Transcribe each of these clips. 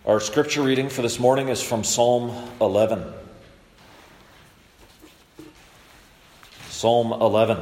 Our scripture reading for this morning is from Psalm 11. Psalm 11.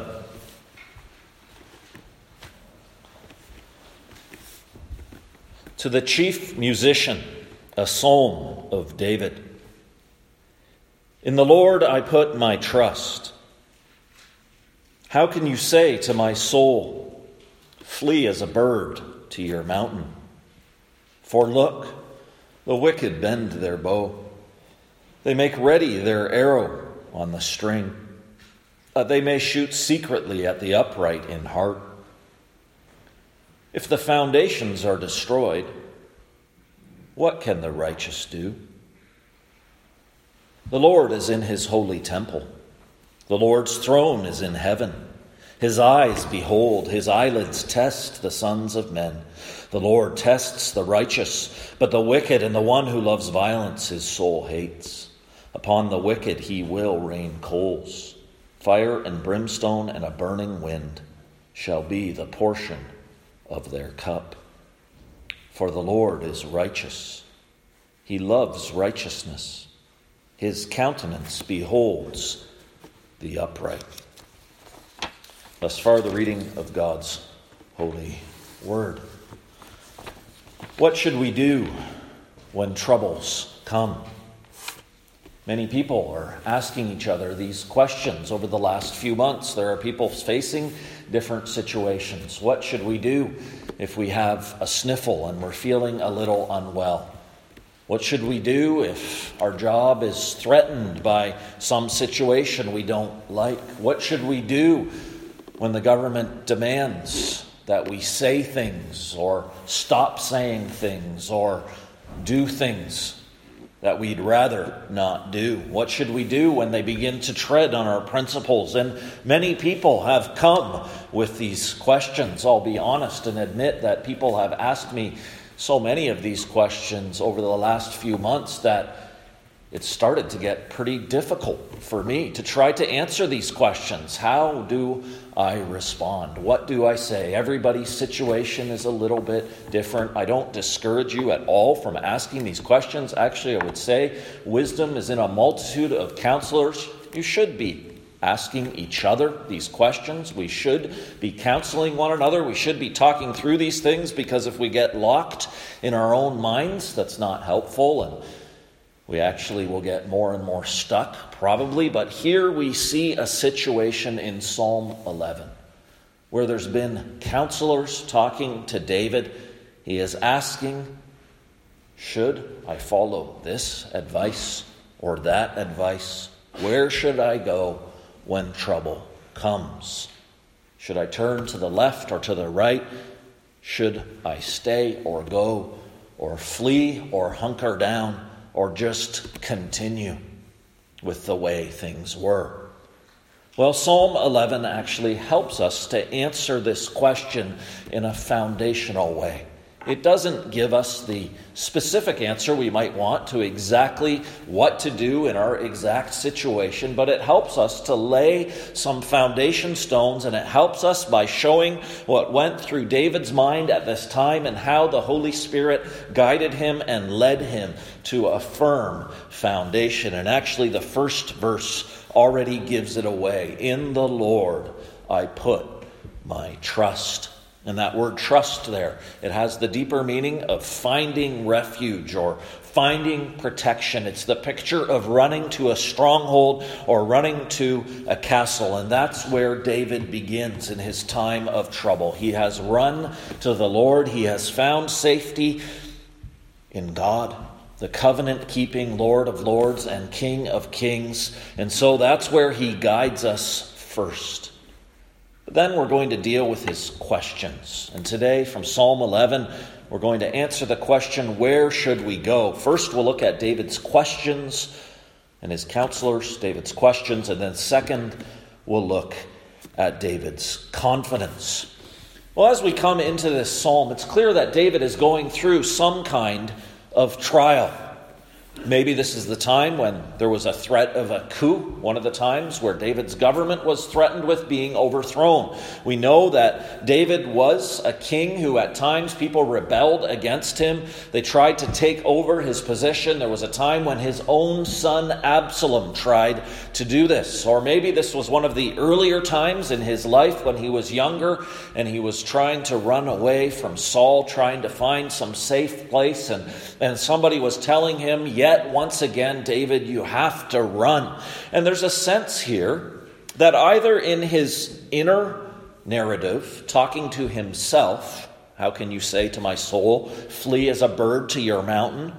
To the chief musician, a psalm of David. In the Lord I put my trust. How can you say to my soul, flee as a bird to your mountain? For look, the wicked bend their bow. They make ready their arrow on the string. They may shoot secretly at the upright in heart. If the foundations are destroyed, what can the righteous do? The Lord is in his holy temple. The Lord's throne is in heaven. His eyes behold, his eyelids test the sons of men. The Lord tests the righteous, but the wicked and the one who loves violence his soul hates. Upon the wicked he will rain coals. Fire and brimstone and a burning wind shall be the portion of their cup. For the Lord is righteous. He loves righteousness. His countenance beholds the upright. Thus far, the reading of God's holy word. What should we do when troubles come? Many people are asking each other these questions over the last few months. There are people facing different situations. What should we do if we have a sniffle and we're feeling a little unwell? What should we do if our job is threatened by some situation we don't like? What should we do when the government demands that we say things or stop saying things or do things that we'd rather not do? What should we do when they begin to tread on our principles? And many people have come with these questions. I'll be honest and admit that people have asked me so many of these questions over the last few months that it started to get pretty difficult for me to try to answer these questions. How do I respond? What do I say? Everybody's situation is a little bit different. I don't discourage you at all from asking these questions. Actually, I would say wisdom is in a multitude of counselors. You should be asking each other these questions. We should be counseling one another. We should be talking through these things, because if we get locked in our own minds, that's not helpful, and we actually will get more and more stuck, probably. But here we see a situation in Psalm 11 where there's been counselors talking to David. He is asking, should I follow this advice or that advice? Where should I go when trouble comes? Should I turn to the left or to the right? Should I stay or go, or flee or hunker down, or just continue with the way things were? Well, Psalm 11 actually helps us to answer this question in a foundational way. It doesn't give us the specific answer we might want to exactly what to do in our exact situation, but it helps us to lay some foundation stones, and it helps us by showing what went through David's mind at this time and how the Holy Spirit guided him and led him to a firm foundation. And actually, the first verse already gives it away. In the Lord I put my trust. And that word trust there, it has the deeper meaning of finding refuge or finding protection. It's the picture of running to a stronghold or running to a castle. And that's where David begins in his time of trouble. He has run to the Lord. He has found safety in God, the covenant-keeping Lord of lords and King of kings. And so that's where he guides us first. Then we're going to deal with his questions. And today from Psalm 11, we're going to answer the question, where should we go? First, we'll look at David's questions and his counselors, David's questions. And then second, we'll look at David's confidence. Well, as we come into this psalm, it's clear that David is going through some kind of trial. Maybe this is the time when there was a threat of a coup, one of the times where David's government was threatened with being overthrown. We know that David was a king who at times people rebelled against him. They tried to take over his position. There was a time when his own son Absalom tried to do this. Or maybe this was one of the earlier times in his life when he was younger and he was trying to run away from Saul, trying to find some safe place, and somebody was telling him, yet once again, David, you have to run. And there's a sense here that either in his inner narrative, talking to himself, how can you say to my soul, flee as a bird to your mountain?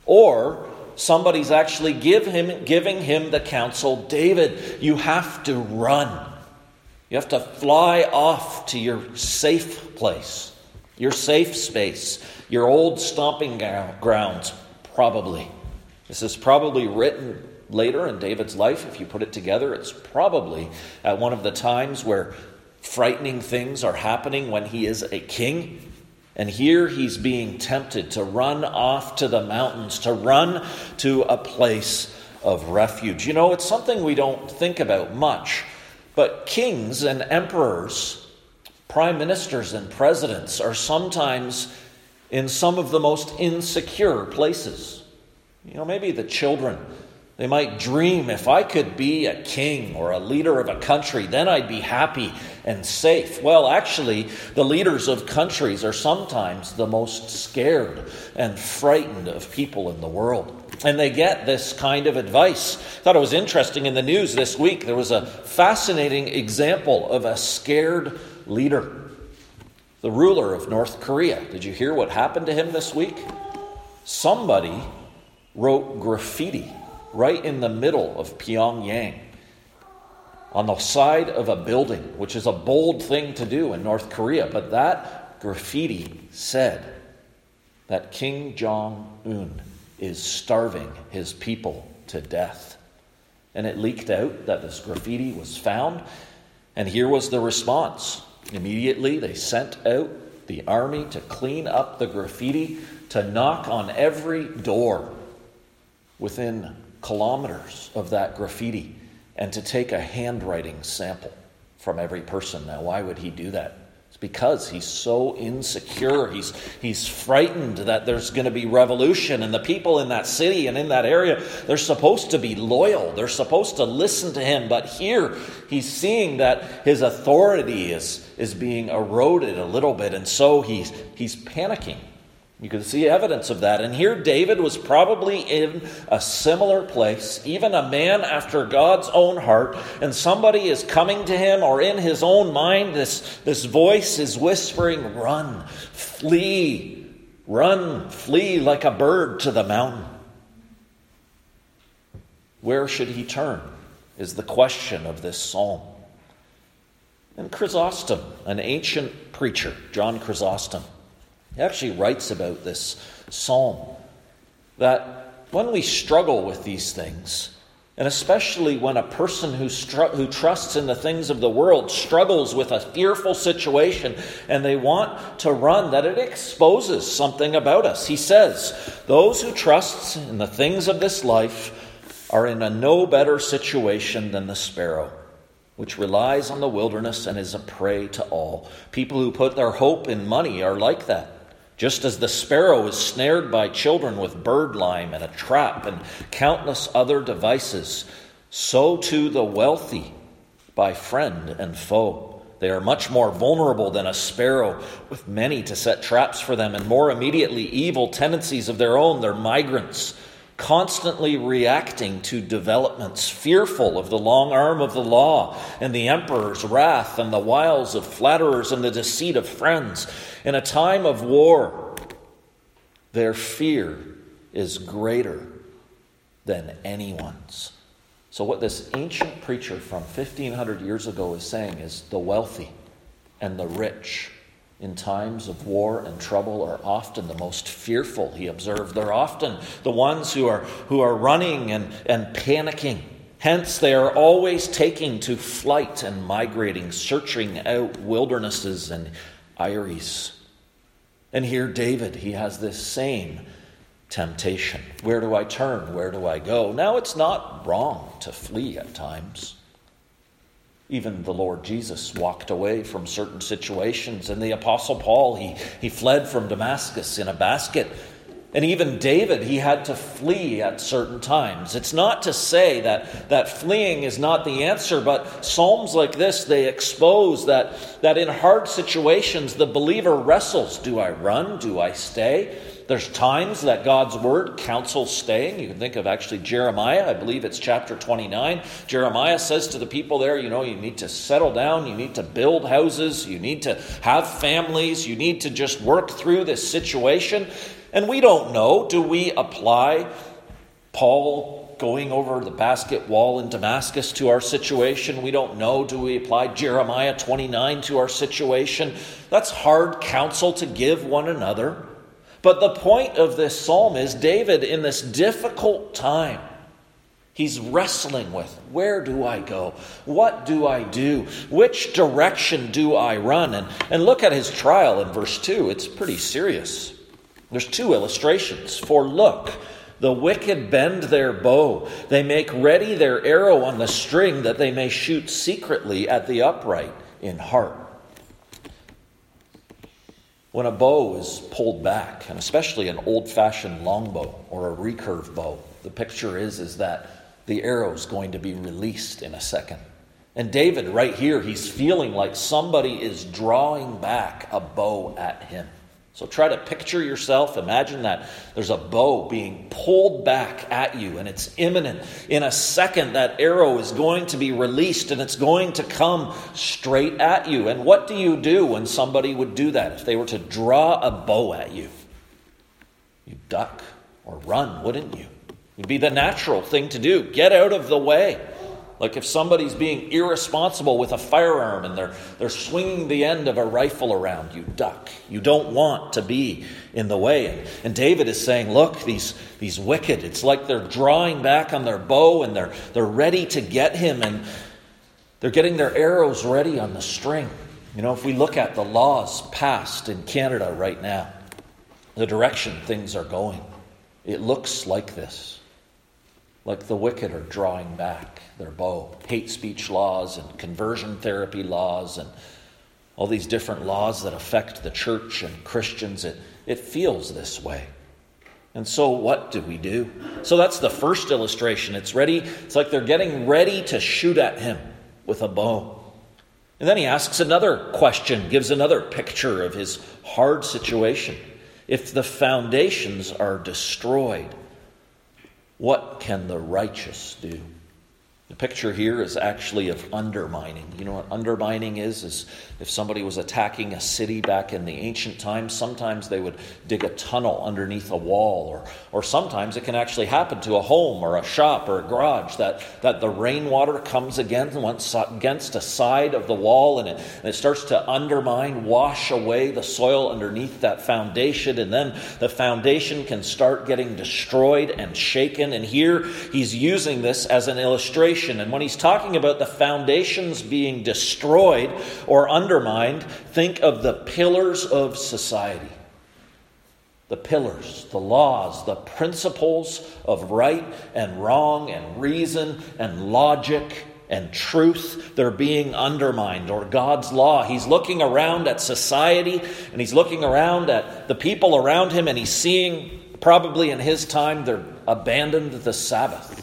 Or somebody's actually giving him the counsel, David, you have to run. You have to fly off to your safe place, your safe space, your old stomping grounds, probably. This is probably written later in David's life. If you put it together, it's probably at one of the times where frightening things are happening when he is a king. And here he's being tempted to run off to the mountains, to run to a place of refuge. You know, it's something we don't think about much, but kings and emperors, prime ministers and presidents are sometimes in some of the most insecure places. You know, maybe the children, they might dream, if I could be a king or a leader of a country, then I'd be happy and safe. Well, actually, the leaders of countries are sometimes the most scared and frightened of people in the world. And they get this kind of advice. I thought it was interesting in the news this week. There was a fascinating example of a scared leader. The ruler of North Korea. Did you hear what happened to him this week? Somebody wrote graffiti right in the middle of Pyongyang on the side of a building, which is a bold thing to do in North Korea. But that graffiti said that Kim Jong-un is starving his people to death. And it leaked out that this graffiti was found. And here was the response. Immediately, they sent out the army to clean up the graffiti, to knock on every door within kilometers of that graffiti, and to take a handwriting sample from every person. Now, why would he do that? It's because he's so insecure. He's frightened that there's going to be revolution, and the people in that city and in that area, they're supposed to be loyal. They're supposed to listen to him. But here, he's seeing that his authority is being eroded a little bit, and so he's panicking. You can see evidence of that. And here David was probably in a similar place, even a man after God's own heart, and somebody is coming to him, or in his own mind, this voice is whispering, run, flee like a bird to the mountain. Where should he turn is the question of this psalm. And Chrysostom, an ancient preacher, John Chrysostom, he actually writes about this psalm, that when we struggle with these things, and especially when a person who trusts in the things of the world struggles with a fearful situation and they want to run, that it exposes something about us. He says, those who trust in the things of this life are in a no better situation than the sparrow, which relies on the wilderness and is a prey to all. People who put their hope in money are like that. Just as the sparrow is snared by children with birdlime and a trap and countless other devices, so too the wealthy by friend and foe. They are much more vulnerable than a sparrow, with many to set traps for them, and more immediately evil tendencies of their own. They're migrants, constantly reacting to developments, fearful of the long arm of the law and the emperor's wrath and the wiles of flatterers and the deceit of friends. In a time of war, their fear is greater than anyone's. So what this ancient preacher from 1,500 years ago is saying is the wealthy and the rich in times of war and trouble are often the most fearful, he observed. They're often the ones who are running and panicking. Hence, they are always taking to flight and migrating, searching out wildernesses and eyries. And here David, he has this same temptation. Where do I turn? Where do I go? Now, it's not wrong to flee at times. Even the Lord Jesus walked away from certain situations. And the Apostle Paul, he fled from Damascus in a basket. And even David, he had to flee at certain times. It's not to say that fleeing is not the answer, but Psalms like this, they expose that in hard situations, the believer wrestles. Do I run? Do I stay? There's times that God's word counsels staying. You can think of actually Jeremiah. I believe it's chapter 29. Jeremiah says to the people there, you need to settle down. You need to build houses. You need to have families. You need to just work through this situation. And we don't know. Do we apply Paul going over the basket wall in Damascus to our situation? We don't know. Do we apply Jeremiah 29 to our situation? That's hard counsel to give one another. But the point of this psalm is David, in this difficult time, he's wrestling with, where do I go? What do I do? Which direction do I run? And look at his trial in verse 2. It's pretty serious. There's two illustrations. For look, the wicked bend their bow. They make ready their arrow on the string that they may shoot secretly at the upright in heart. When a bow is pulled back, and especially an old-fashioned longbow or a recurve bow, the picture is that the arrow is going to be released in a second. And David, right here, he's feeling like somebody is drawing back a bow at him. So try to picture yourself, imagine that there's a bow being pulled back at you and it's imminent. In a second, that arrow is going to be released and it's going to come straight at you. And what do you do when somebody would do that? If they were to draw a bow at you, you'd duck or run, wouldn't you? It'd be the natural thing to do. Get out of the way. Like if somebody's being irresponsible with a firearm and they're swinging the end of a rifle around, you duck. You don't want to be in the way. And David is saying, look, these wicked, it's like they're drawing back on their bow and they're ready to get him and they're getting their arrows ready on the string. If we look at the laws passed in Canada right now, the direction things are going, it looks like this. Like the wicked are drawing back their bow. Hate speech laws and conversion therapy laws and all these different laws that affect the church and Christians. It feels this way. And so what do we do? So that's the first illustration. It's ready. It's like they're getting ready to shoot at him with a bow. And then he asks another question, gives another picture of his hard situation. If the foundations are destroyed, what can the righteous do? The picture here is actually of undermining. You know what undermining is if somebody was attacking a city back in the ancient times, sometimes they would dig a tunnel underneath a wall, or sometimes it can actually happen to a home or a shop or a garage that the rainwater comes against a side of the wall and it starts to undermine, wash away the soil underneath that foundation, and then the foundation can start getting destroyed and shaken. And here he's using this as an illustration. And when he's talking about the foundations being destroyed or undermined, think of the pillars of society. The pillars, the laws, the principles of right and wrong and reason and logic and truth, they're being undermined. Or God's law. He's looking around at society and he's looking around at the people around him and he's seeing, probably in his time, they're abandoned the Sabbath.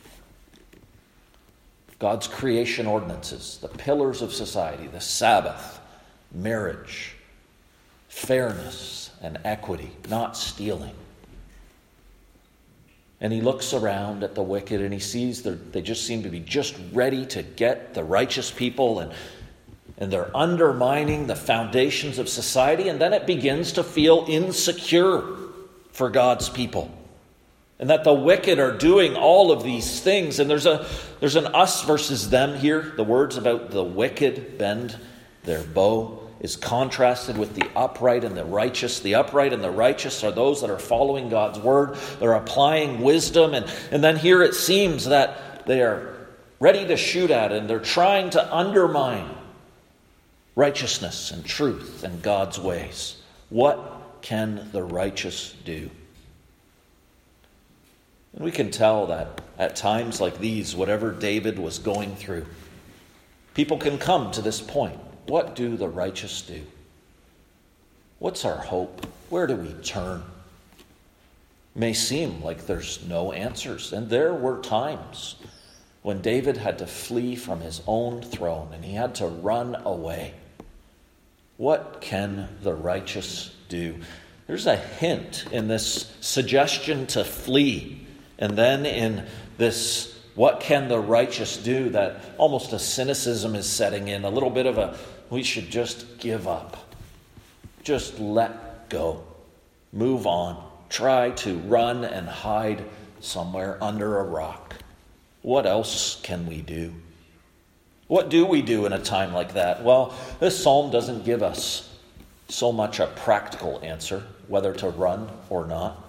God's creation ordinances, the pillars of society, the Sabbath, marriage, fairness, and equity, not stealing. And he looks around at the wicked and he sees they just seem to be just ready to get the righteous people and they're undermining the foundations of society, and then it begins to feel insecure for God's people. And that the wicked are doing all of these things. And there's an us versus them here. The words about the wicked bend their bow is contrasted with the upright and the righteous. The upright and the righteous are those that are following God's word. They're applying wisdom. And then here it seems that they are ready to shoot at it, and they're trying to undermine righteousness and truth and God's ways. What can the righteous do? And we can tell that at times like these, whatever David was going through, people can come to this point. What do the righteous do? What's our hope? Where do we turn? It may seem like there's no answers. And there were times when David had to flee from his own throne and he had to run away. What can the righteous do? There's a hint in this suggestion to flee, and then in this what can the righteous do, that almost a cynicism is setting in, a little bit of a we should just give up. Just let go. Move on. Try to run and hide somewhere under a rock. What else can we do? What do we do in a time like that? Well, this psalm doesn't give us so much a practical answer, whether to run or not,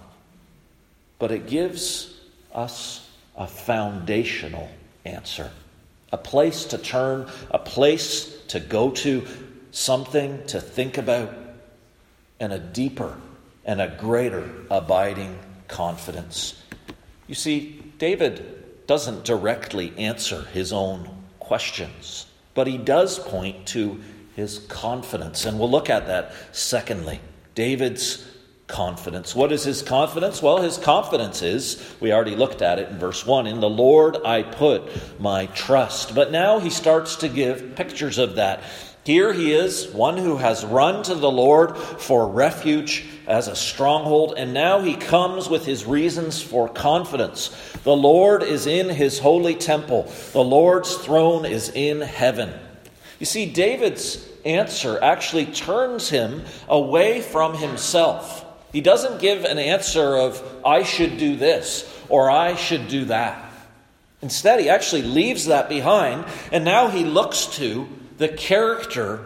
but it gives us a foundational answer, a place to turn, a place to go to, something to think about, and a deeper and a greater abiding confidence. You see, David doesn't directly answer his own questions, but he does point to his confidence. And we'll look at that secondly. David's confidence. What is his confidence? Well, his confidence is, we already looked at it in verse 1, in the Lord I put my trust. But now he starts to give pictures of that. Here he is, one who has run to the Lord for refuge as a stronghold, and now he comes with his reasons for confidence. The Lord is in his holy temple. The Lord's throne is in heaven. You see, David's answer actually turns him away from himself. He doesn't give an answer of, I should do this, or I should do that. Instead, he actually leaves that behind, and now he looks to the character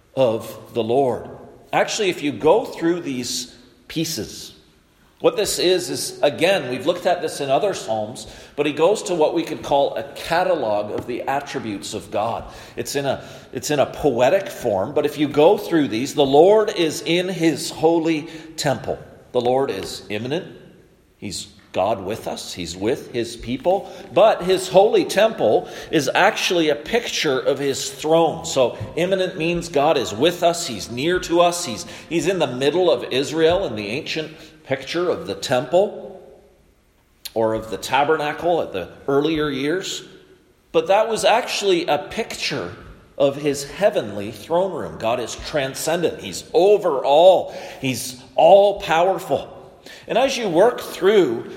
of the Lord. Actually, if you go through these pieces, what this is again, we've looked at this in other Psalms, but he goes to what we could call a catalog of the attributes of God. It's in a poetic form, but if you go through these, the Lord is in his holy temple. The Lord is immanent. He's God with us. He's with his people. But his holy temple is actually a picture of his throne. So immanent means God is with us. He's near to us. He's in the middle of Israel in the ancient picture of the temple or of the tabernacle at the earlier years. But that was actually a picture of his heavenly throne room. God is transcendent. He's over all. He's all powerful. And as you work through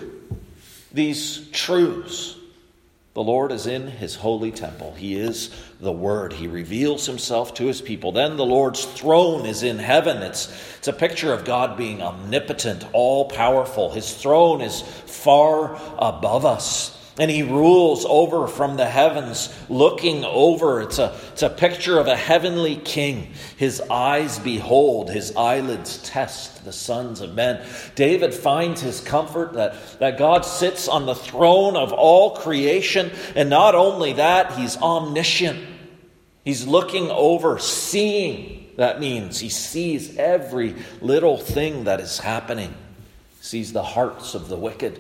these truths, the Lord is in his holy temple. He is the Word. He reveals himself to his people. Then the Lord's throne is in heaven. It's a picture of God being omnipotent, all-powerful. His throne is far above us. And he rules over from the heavens, looking over. It's a picture of a heavenly king. His eyes behold, his eyelids test the sons of men. David finds his comfort that God sits on the throne of all creation. And not only that, he's omniscient. He's looking over, seeing. That means he sees every little thing that is happening. He sees the hearts of the wicked.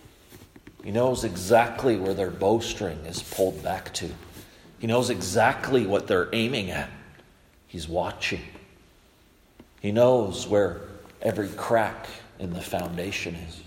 He knows exactly where their bowstring is pulled back to. He knows exactly what they're aiming at. He's watching. He knows where every crack in the foundation is.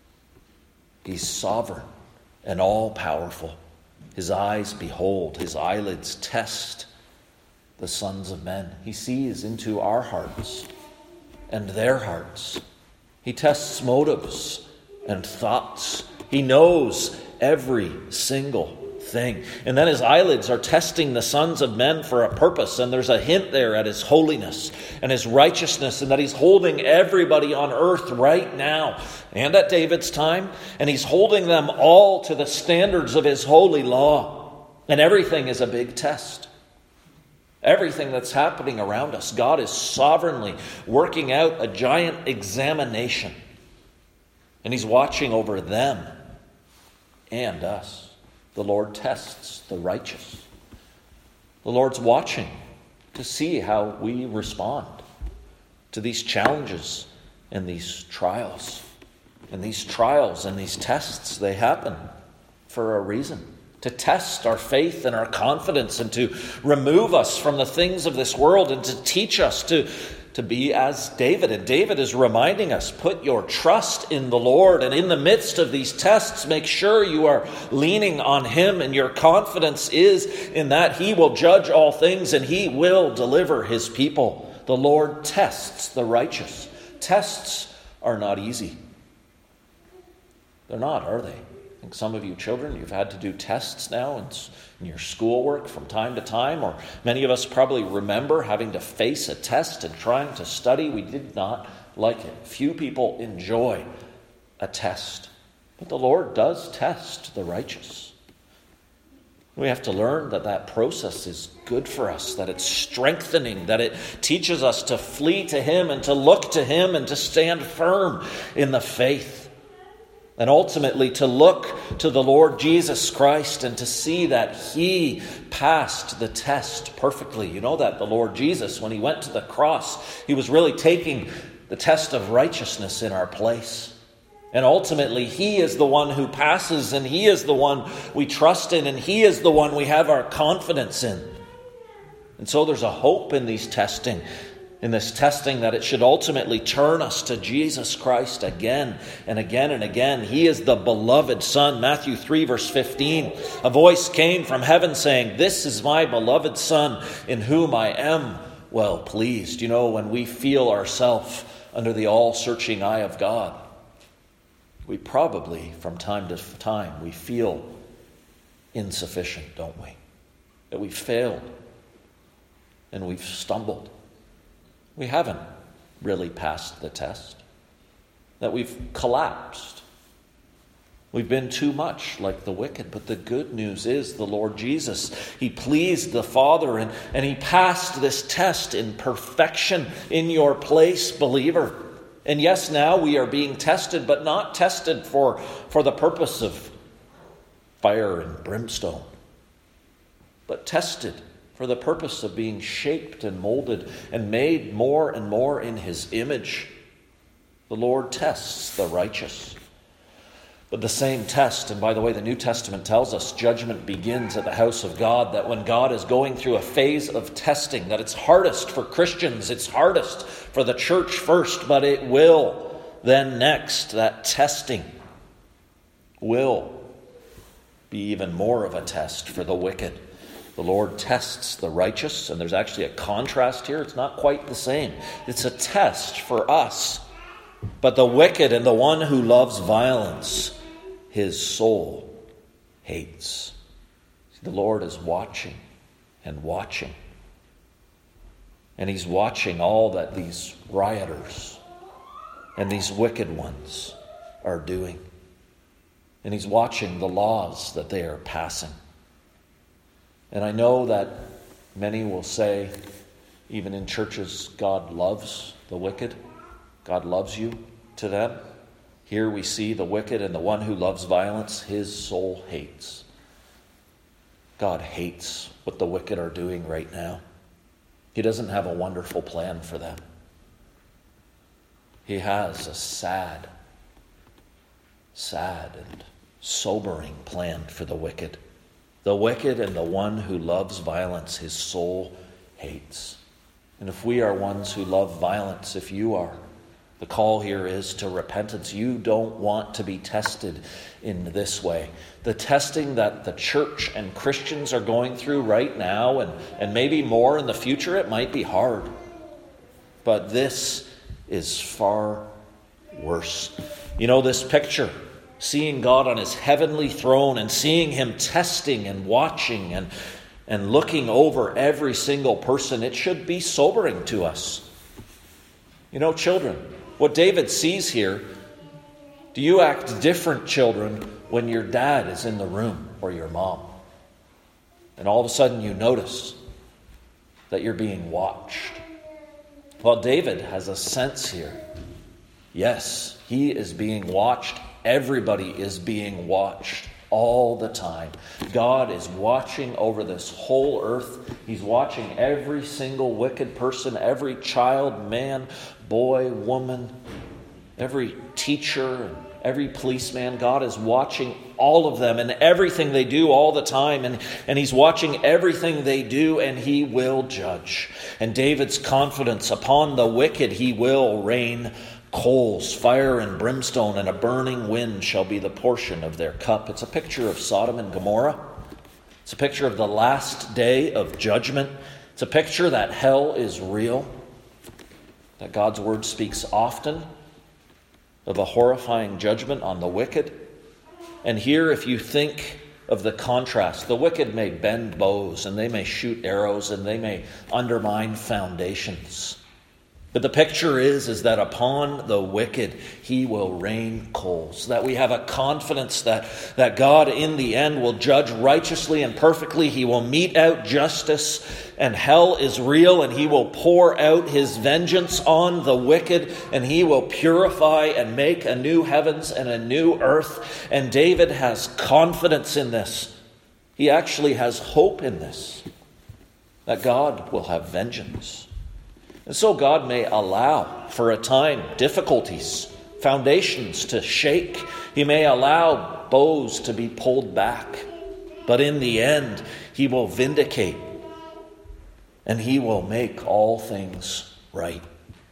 He's sovereign and all-powerful. His eyes behold, his eyelids test the sons of men. He sees into our hearts and their hearts. He tests motives and thoughts. He knows every single thing. And then his eyelids are testing the sons of men for a purpose. And there's a hint there at his holiness and his righteousness, and that he's holding everybody on earth right now and at David's time. And he's holding them all to the standards of his holy law. And everything is a big test. Everything that's happening around us, God is sovereignly working out a giant examination. And he's watching over them and us. The Lord tests the righteous. The Lord's watching to see how we respond to these challenges and these trials. And these trials and these tests, they happen for a reason. To test our faith and our confidence and to remove us from the things of this world and to teach us to be as David. And David is reminding us, put your trust in the Lord. And in the midst of these tests, make sure you are leaning on Him. And your confidence is in that He will judge all things and He will deliver His people. The Lord tests the righteous. Tests are not easy. They're not, are they? I think some of you children, you've had to do tests now in your schoolwork from time to time, or many of us probably remember having to face a test and trying to study. We did not like it. Few people enjoy a test, but the Lord does test the righteous. We have to learn that process is good for us, that it's strengthening, that it teaches us to flee to Him and to look to Him and to stand firm in the faith. And ultimately to look to the Lord Jesus Christ and to see that He passed the test perfectly. You know that the Lord Jesus, when He went to the cross, He was really taking the test of righteousness in our place. And ultimately He is the one who passes, and He is the one we trust in, and He is the one we have our confidence in. And so there's a hope in this testing, that it should ultimately turn us to Jesus Christ again and again and again. He is the beloved Son. Matthew 3 verse 15. A voice came from heaven saying, "This is my beloved Son, in whom I am well pleased." You know, when we feel ourselves under the all-searching eye of God, we probably, from time to time, we feel insufficient, don't we? That we've failed and we've stumbled. We haven't really passed the test. That we've collapsed. We've been too much like the wicked. But the good news is the Lord Jesus, He pleased the Father and He passed this test in perfection in your place, believer. And yes, now we are being tested, but not tested for the purpose of fire and brimstone, but tested for the purpose of being shaped and molded and made more and more in His image. The Lord tests the righteous. But the same test, and by the way, the New Testament tells us judgment begins at the house of God, that when God is going through a phase of testing, that it's hardest for Christians, it's hardest for the church first, but it will then next, that testing will be even more of a test for the wicked. The Lord tests the righteous, and there's actually a contrast here. It's not quite the same. It's a test for us. But the wicked and the one who loves violence, his soul hates. The Lord is watching and watching. And He's watching all that these rioters and these wicked ones are doing. And He's watching the laws that they are passing. And I know that many will say, even in churches, God loves the wicked. God loves you to them. Here we see the wicked and the one who loves violence, his soul hates. God hates what the wicked are doing right now. He doesn't have a wonderful plan for them. He has a sad and sobering plan for the wicked. The wicked and the one who loves violence, his soul hates. And if we are ones who love violence, if you are, the call here is to repentance. You don't want to be tested in this way. The testing that the church and Christians are going through right now, and maybe more in the future, it might be hard. But this is far worse. You know, this picture, seeing God on His heavenly throne and seeing Him testing and watching and looking over every single person, it should be sobering to us. You know, children, what David sees here, do you act different, children, when your dad is in the room or your mom? And all of a sudden you notice that you're being watched. Well, David has a sense here. Yes, he is being watched. Everybody is being watched all the time. God is watching over this whole earth. He's watching every single wicked person, every child, man, boy, woman. every teacher, and every policeman. God is watching all of them and everything they do all the time. And he's watching everything they do, and he will judge. And David's confidence, upon the wicked he will rain coals, fire and brimstone, and a burning wind shall be the portion of their cup. It's a picture of Sodom and Gomorrah. It's a picture of the last day of judgment. It's a picture that hell is real, that God's word speaks often of a horrifying judgment on the wicked. And here, if you think of the contrast, the wicked may bend bows, and they may shoot arrows, and they may undermine foundations. But the picture is that upon the wicked he will rain coals. That we have a confidence that God in the end will judge righteously and perfectly. He will mete out justice, and hell is real, and he will pour out his vengeance on the wicked, and he will purify and make a new heavens and a new earth. And David has confidence in this. He actually has hope in this, that God will have vengeance. And so God may allow for a time difficulties, foundations to shake. He may allow bows to be pulled back. But in the end, he will vindicate, and he will make all things right.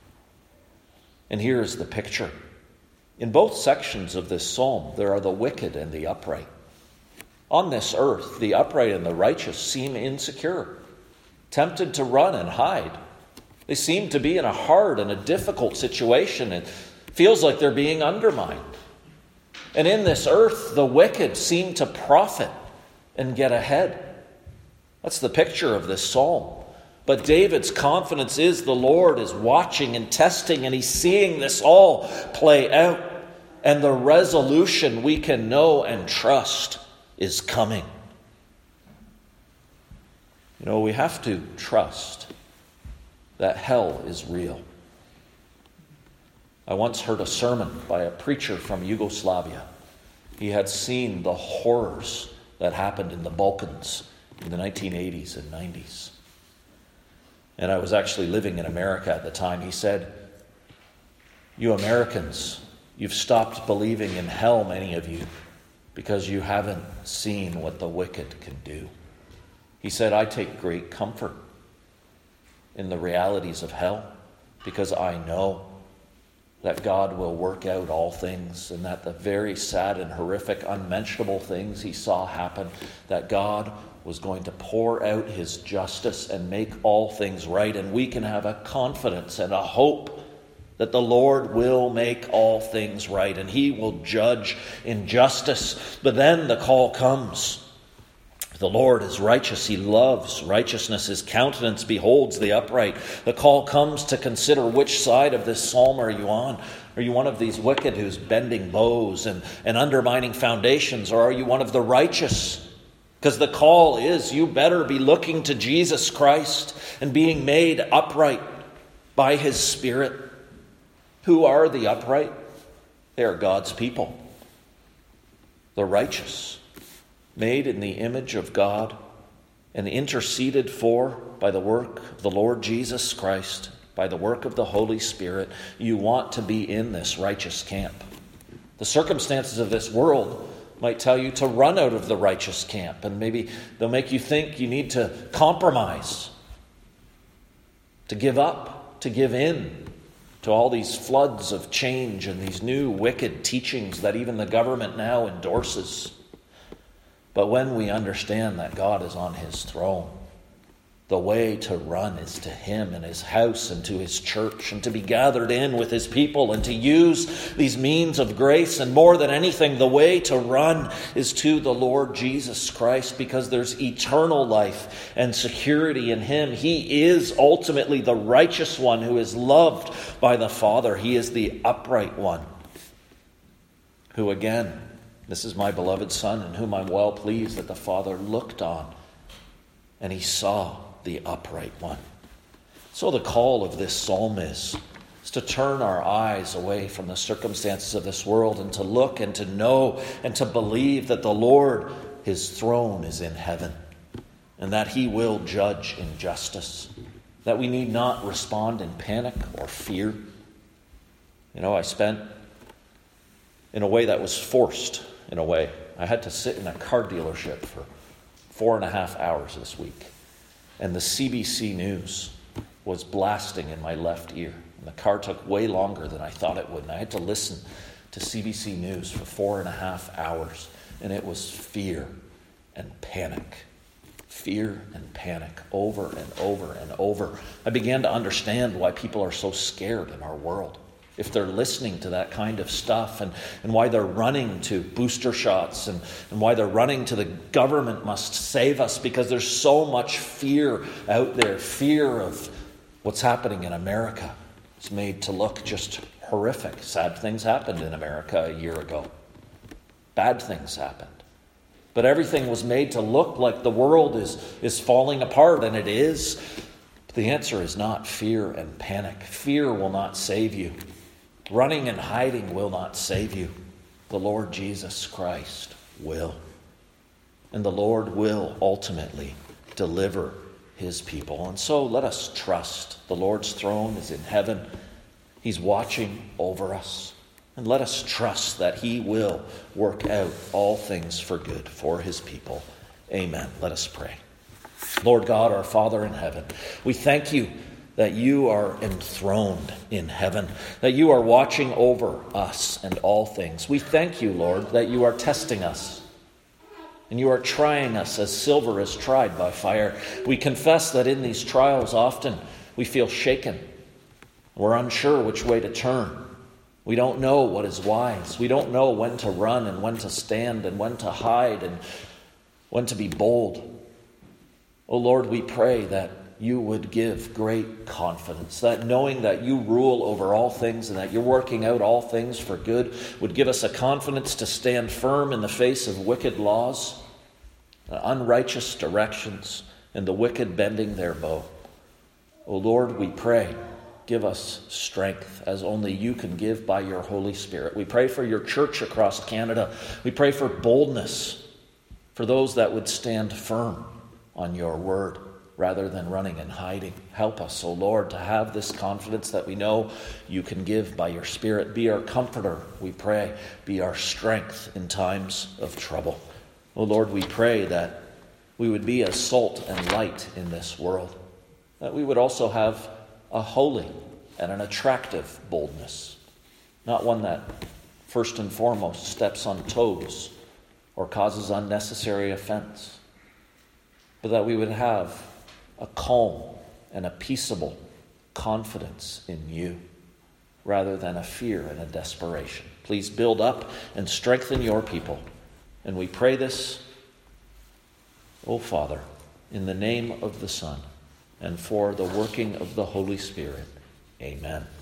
And here is the picture. In both sections of this psalm, there are the wicked and the upright. On this earth, the upright and the righteous seem insecure, tempted to run and hide. They seem to be in a hard and a difficult situation. It feels like they're being undermined. And in this earth, the wicked seem to profit and get ahead. That's the picture of this psalm. But David's confidence is the Lord is watching and testing, and he's seeing this all play out. And the resolution we can know and trust is coming. You know, we have to trust that hell is real. I once heard a sermon by a preacher from Yugoslavia. He had seen the horrors that happened in the Balkans in the 1980s and 90s. And I was actually living in America at the time. He said, "You Americans, you've stopped believing in hell, many of you, because you haven't seen what the wicked can do." He said, "I take great comfort in the realities of hell, because I know that God will work out all things, and that the very sad and horrific, unmentionable things he saw happen, that God was going to pour out his justice and make all things right. And we can have a confidence and a hope that the Lord will make all things right, and he will judge in justice." But then the call comes. The Lord is righteous. He loves righteousness. His countenance beholds the upright. The call comes to consider, which side of this psalm are you on? Are you one of these wicked who's bending bows and undermining foundations? Or are you one of the righteous? Because the call is, you better be looking to Jesus Christ and being made upright by his Spirit. Who are the upright? They are God's people. The righteous, made in the image of God and interceded for by the work of the Lord Jesus Christ, by the work of the Holy Spirit. You want to be in this righteous camp. The circumstances of this world might tell you to run out of the righteous camp, and maybe they'll make you think you need to compromise, to give up, to give in to all these floods of change and these new wicked teachings that even the government now endorses. But when we understand that God is on his throne, the way to run is to him and his house and to his church, and to be gathered in with his people and to use these means of grace. And more than anything, the way to run is to the Lord Jesus Christ, because there's eternal life and security in him. He is ultimately the righteous one who is loved by the Father. He is the upright one who, again, "This is my beloved Son, in whom I'm well pleased," that the Father looked on and he saw the upright one. So the call of this psalm is to turn our eyes away from the circumstances of this world and to look and to know and to believe that the Lord, his throne is in heaven, and that he will judge in justice, that we need not respond in panic or fear. I spent, in a way that was forced, in a way. I had to sit in a car dealership for 4.5 hours this week. And the CBC News was blasting in my left ear. And the car took way longer than I thought it would. And I had to listen to CBC News for 4.5 hours. And it was fear and panic. Fear and panic over and over and over. I began to understand why people are so scared in our world. If they're listening to that kind of stuff, and why they're running to booster shots, and why they're running to the government must save us, because there's so much fear out there. Fear of what's happening in America. It's made to look just horrific. Sad things happened in America a year ago. Bad things happened. But everything was made to look like the world is falling apart, and it is. But the answer is not fear and panic. Fear will not save you. Running and hiding will not save you. The Lord Jesus Christ will. And the Lord will ultimately deliver his people. And so let us trust. The Lord's throne is in heaven. He's watching over us. And let us trust that he will work out all things for good for his people. Amen. Let us pray. Lord God, our Father in heaven, we thank you that you are enthroned in heaven, that you are watching over us and all things. We thank you, Lord, that you are testing us, and you are trying us as silver is tried by fire. We confess that in these trials often we feel shaken. We're unsure which way to turn. We don't know what is wise. We don't know when to run and when to stand and when to hide and when to be bold. Oh Lord, we pray that you would give great confidence, that knowing that you rule over all things and that you're working out all things for good would give us a confidence to stand firm in the face of wicked laws, unrighteous directions, and the wicked bending their bow. O Lord, we pray, give us strength as only you can give by your Holy Spirit. We pray for your church across Canada. We pray for boldness for those that would stand firm on your word, rather than running and hiding. Help us, O Lord, to have this confidence that we know you can give by your Spirit. Be our comforter, we pray. Be our strength in times of trouble. O Lord, we pray that we would be a salt and light in this world, that we would also have a holy and an attractive boldness, not one that first and foremost steps on toes or causes unnecessary offense, but that we would have a calm and a peaceable confidence in you rather than a fear and a desperation. Please build up and strengthen your people. And we pray this, O Father, in the name of the Son and for the working of the Holy Spirit. Amen.